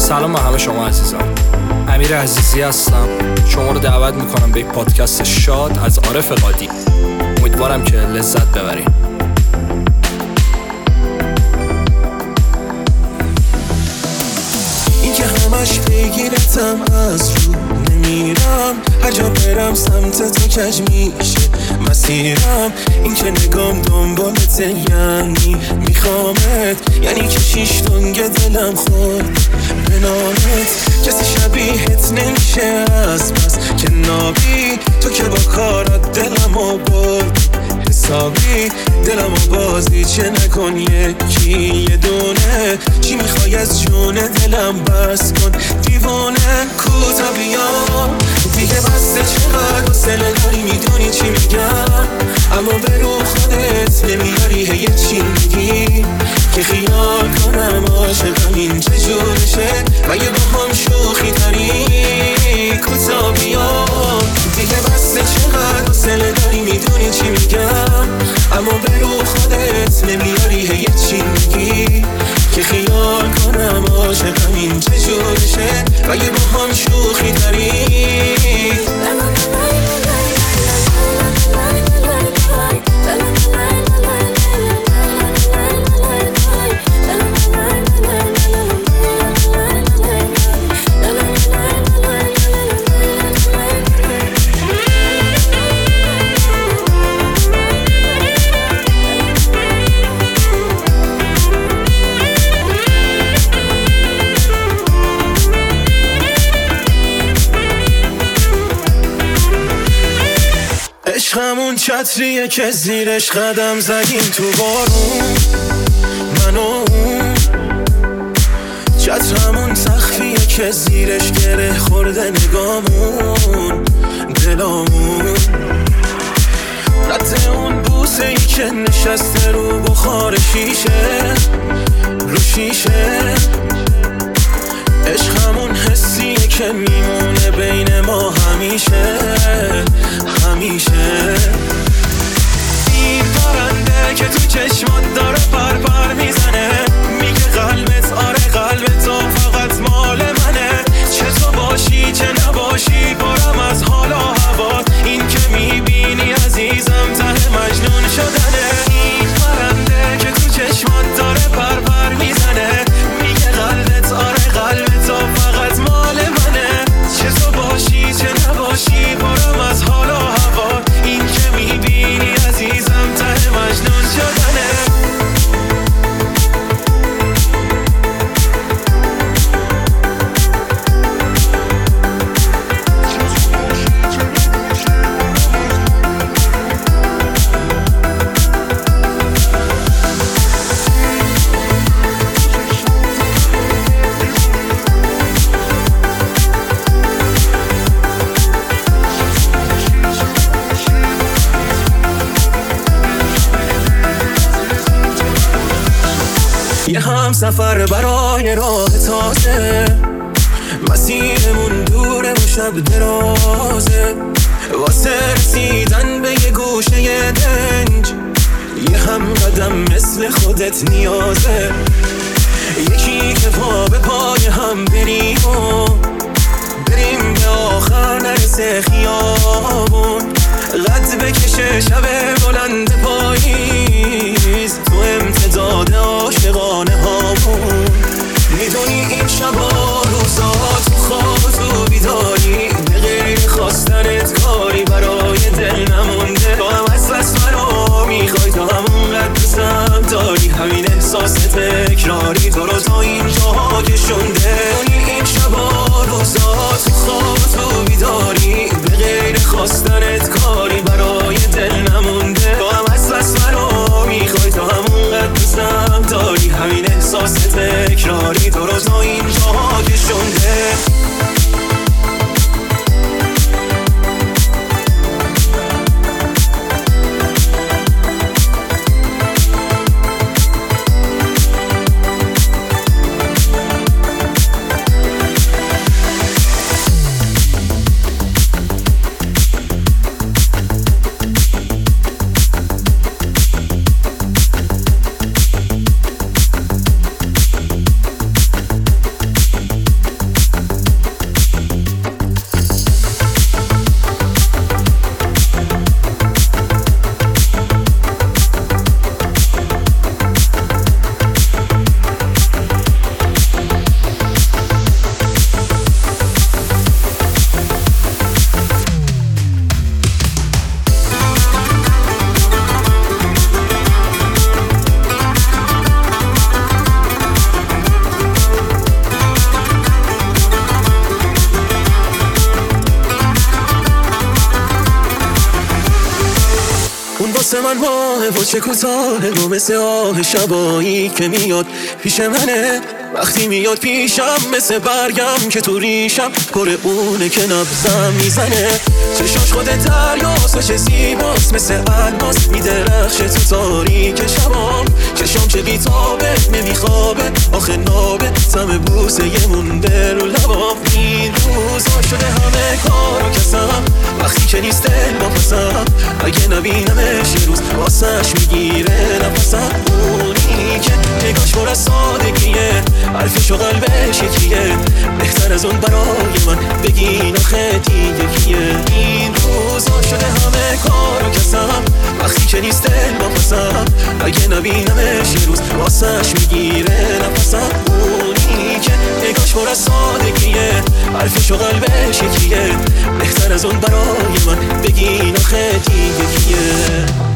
سلام به همه شما عزیزان. امیر عزیزی هستم. شما رو دعوت میکنم به یک پادکست شاد از عارف قادی. امیدوارم که لذت ببرین. این که همش پیگیرتم از رو نمیرم، هر جا برم سمت تو کج میشه مسیرم. این که نگام دنبالته یعنی میخوامت، یعنی که 6 تنگ دلم خورد به نامت. کسی شبیهت نمیشه از پس که نابی، تو که با کارات دلمو برد حسابی. دلمو بازی چه نکن یکی یه دونه، چی میخوای از جون دلم بس کن دیوانه. کوتا بیا دیگه بسته، چقدر حوصله داری میدونی چی میگم، اما به رو خودت نمیاری هی چی میگی که خیال کنم عاشقم این چجورشه مگه با هم شوخی داری. کوتا بیا دیگه بسته، چقدر حوصله داری میدونی چی میگم، اما به رو خودت نمیاری هی چی میگی که خیال کنم عاشقم این چجورشه مگه با هم شوخی داری. عشقمون چتریه که زیرش قدم زدیم تو بارون، من و اون. چترمون سخفیه که زیرش گره خورده نگامون دلامون. رد اون بوسه ای که نشسته رو بخار شیشه رو شیشه. عشقمون حسیه که میمونه بین ما همیشه همیشه. این پرنده که تو چشمات داره پر میزنه، میگه قلبت آره قلبت تو فقط مال منه. چه تو باشی چه نباشی پرم از حال و هوات، این که میبینی عزیزم ته مجنون شدنه. این پرنده که تو چشمات داره پر میزنه، میگه قلبت آره قلبت تو فقط مال منه. چه تو باشی چه نباشی پرم از حال و هوات، این که میبینی عزیزم ته مجنون شدنه. یه هم سفر برای راه تازه، مسیرمون دوره و شب درازه. واسه رسیدن به یه گوشه دنج، یه هم قدم مثل خودت نیازه. یکی که پا به پای هم بریم و بریم به آخر نرسه خیابون. قد بکشه شب بلند پاییز تو امتداد عاشقانه هامون. میدونی این شبا روزا تو خواب تو بیداری، به غیر خواستنت کاری برای دل نمونده. تو هم از منو میخوای، تو همونقدر دوستم داری، همین احساس تکراری تو رو تا اینجا کشونده. این شبا روزا تو خواب تو بیداری، به غیر خواستنت کاری برای دل نمونده. تو هم از منو میخوای، تو همونقدر دوستم داری، همین احساس تکراری تو رو تا اینجا کشونده. کوتاه و چه کوتاه و مثل آه شبایی که میاد پیش منه. وقتی میاد پیشم مثل برگم که تو ریشم پر اونه که نبضم میزنه. چشاش خود دریاست و چه زیباست مثل الماس میدرخشه تو تاریک شبام. چشام چه بیتابه نمیخوابه آخه نابه تم بوسه یه مونده رو لبام. این روزا شده همه کار و کسم وقتی که نیست دل با پسم. اگه نبینمش یه روز واسش میگیره نفسم. اونی که نگاش پر از سادگیه حرفش و قلبش یکیه. بهتر از اون برای من بگین آخه دیگه کیه. این روزا شده همه کار و کسم وقتی که نیست دل با پسم. اگه نبینمش یه روز واسش میگیره نفسم. اونی که نگاش پر از سادگیه حرفش و قلبش یکیه. بهتر از اون برای من بگین آخه دیگه کیه.